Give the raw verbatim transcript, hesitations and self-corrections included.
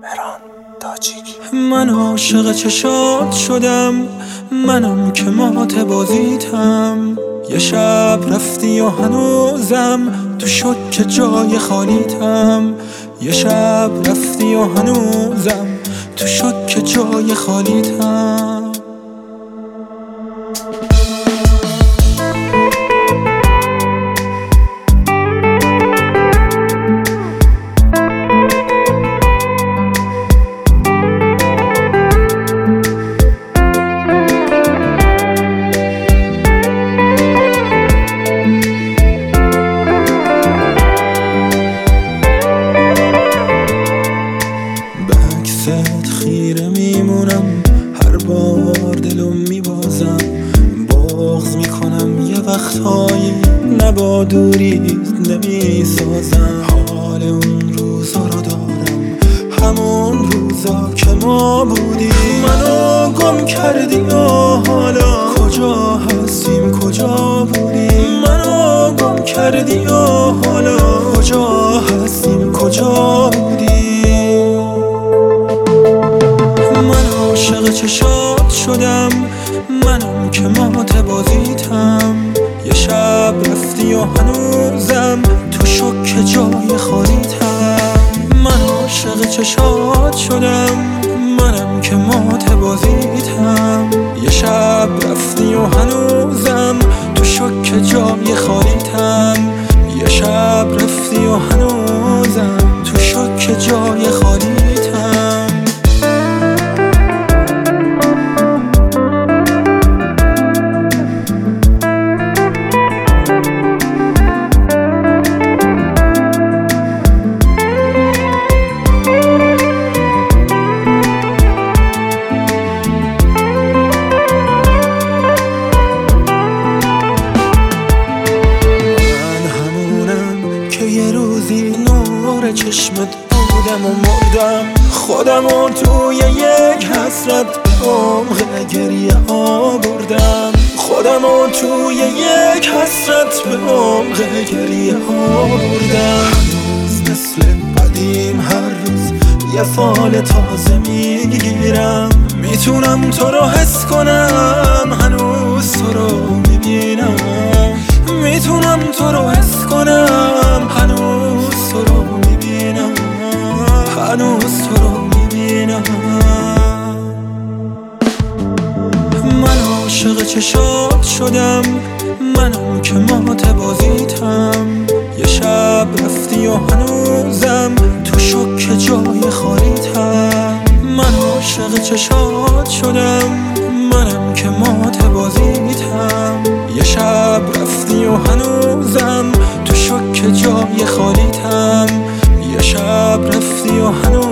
مهران تاجیک. من عاشق چشات شدم، منم که مات بازیتم. یه شب رفتی و هنوزم تو شک جای خالیتم. یه شب رفتی و هنوزم تو شک جای خالیتم. خیره میمونم هر بار دلو میبازم. بغض میکنم یه وقتهایی نه با دوریت نمیسازم. حال اون روزا رو دارم، همون روزا که ما بودیم. منو گم کردی و حالا کجا هستیم کجا بودیم. منو گم کردی و حالا کجا هستیم کجا بودیم. عاشق چشات شدم، منم که مات بازیتم. یه شب رفتی و هنوزم تو شک جای خالیتم. من عاشق چشات شدم، منم که مات بازیتم. یه شب رفتی و هنوزم تو شک جای خالیتم. یه شب رفتی و هنوزم تو شک جای خالیتم. نور چشمت بودم و مردم خودم و توی یک حسرت به عمق گریه ها بردم. خودم و توی یک حسرت به عمق گریه ها بردم. هنوز مثل قدیم هر روز یه فال تازه میگیرم. میتونم تو رو حس کنم، هنوز تو رو میبینم. میتونم تو رو حس کنم، هنوز تو رو میبینم. هنوز تو رو میبینم. من عاشق چشات شدم، منم که مات بازیتم. یه شب رفتی و هنوزم تو شک جای خالیتم. من عاشق چشات شدم، منم که مات بازیتم. یه شب رفتی و هنوزم تو شک جای خالیتم. یه شب رفتی و هنوزم